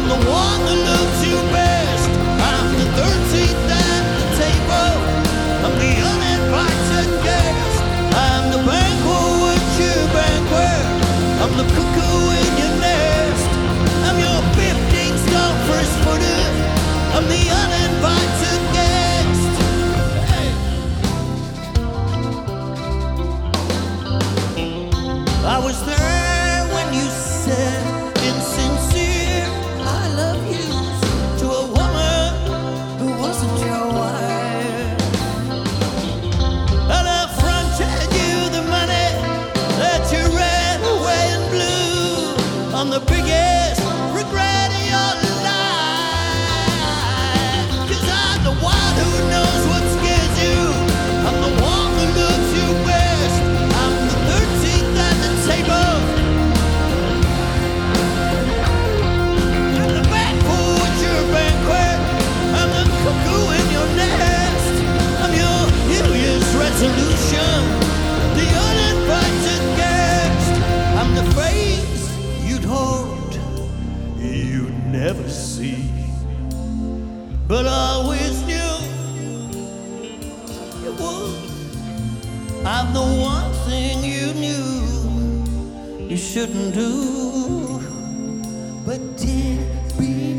I'm the one that loves you best. I'm the 13th at the table. I'm the uninvited guest. I'm the banquet at your banquet. I'm the cuckoo in your nest. I'm your 15th star first footer. I'm the uninvited guest. Hey. I was there when you said insincere I love you to a woman who wasn't your wife. And I fronted you the money that you ran away and blew on the biggest regret of your life. 'Cause I'm the one who knows what scares you. I'm the one who loves you best. I'm the 13th at the table. I'm the banquet at your banquet. I'm the cuckoo in your nest. I'm your New Year's resolution, the uninvited guest. I'm the face you'd hold, you'd never see, but always knew you would. I'm the one thing you knew you shouldn't do, but did be